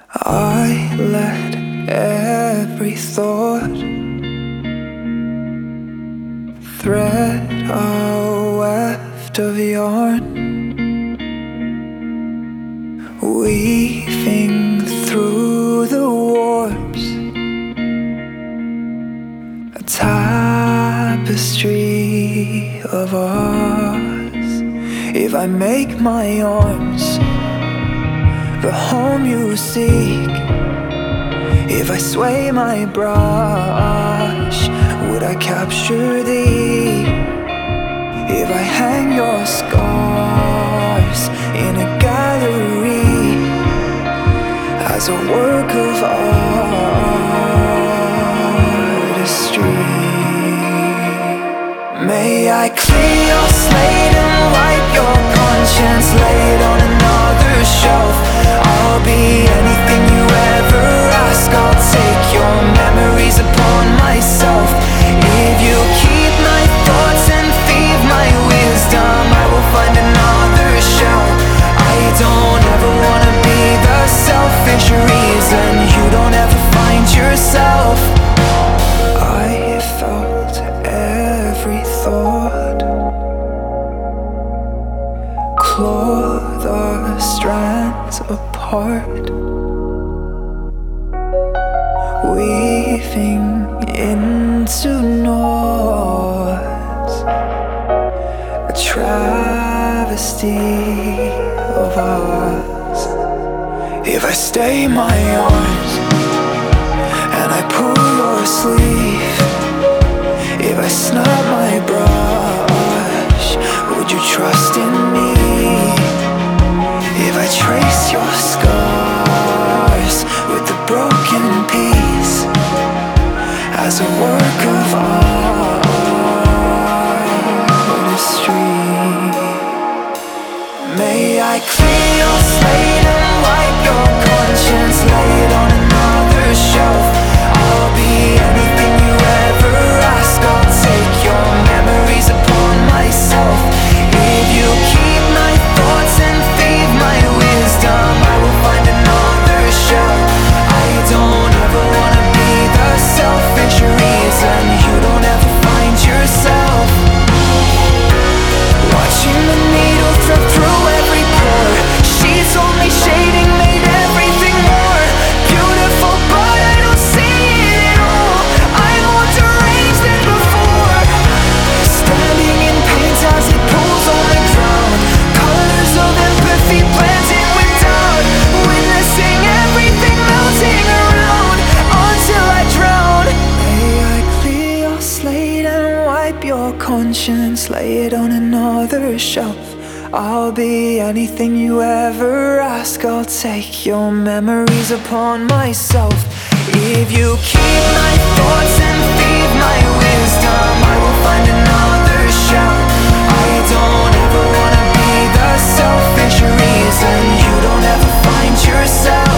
I let every thought thread a weft of yarn, weaving through the warps, a tapestry of us. If I make my arms the home you seek, if I sway my brush, would I capture thee? If I hang your scars in a gallery as a work of artistry, may I clear your slate and wipe your conscience, lay it on another shelf. I'll be anything you ever ask, I'll take your memories upon myself. If you keep my thoughts and thieve my wisdom, I will find another shell. I don't ever wanna be the selfish reason you don't ever find yourself. I felt every thought claw the strands apart, weaving into knots, a travesty of us. If I stay my arms and I pull your sleeve, if I snap my brush, would you trust in me? If I trace your scars with the broken piece as a work of artistry, may I clear your slate and wipe your conscience, lay it on another shelf. I'll be anything you ever ask, I'll take your memories upon myself. If you keep my thoughts and thieve my wisdom, I will find another shell. I don't ever wanna be the selfish reason you don't ever find yourself. Watching the needle thread through every pore, she's only shading made everything more beautiful, but I don't see it all. I'm more deranged than before, standing in paint as it pulls on the ground, colors of empathy blending with doubt, witnessing everything melting around until I drown. May I clear your slate and wipe your conscience, lay it on another shelf. I'll be anything you ever ask, I'll take your memories upon myself. If you keep my thoughts and thieve my wisdom, I will find another shell. I don't ever wanna be the selfish reason you don't ever find yourself.